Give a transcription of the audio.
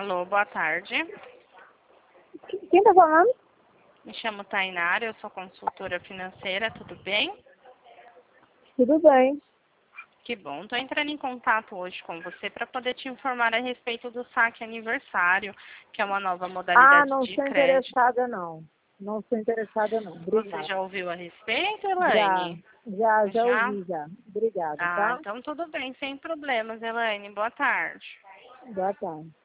Alô, boa tarde. Quem tá falando? Me chamo Tainara, eu sou consultora financeira, tudo bem? Tudo bem. Que bom. Estou entrando em contato hoje com você para poder te informar a respeito do saque aniversário, que é uma nova modalidade Não de sou crédito. interessada não. Não sou interessada não. Você Obrigada. já ouviu a respeito, Já, Elaine? já Já? ouvi já. Obrigada, tá? Então tudo bem, sem problemas, Elaine. Boa tarde. Boa tarde.